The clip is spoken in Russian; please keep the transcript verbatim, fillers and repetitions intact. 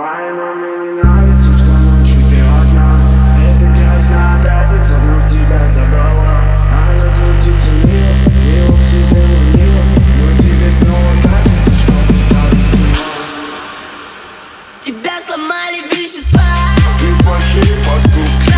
Твоей маме не нравится, что ночью ты одна. Это грязная пятница вновь тебя забрала. Она крутится мимо, его к себе манила, но тебе снова кажется, что ты зависима. Тебя сломали вещества И плохие поступки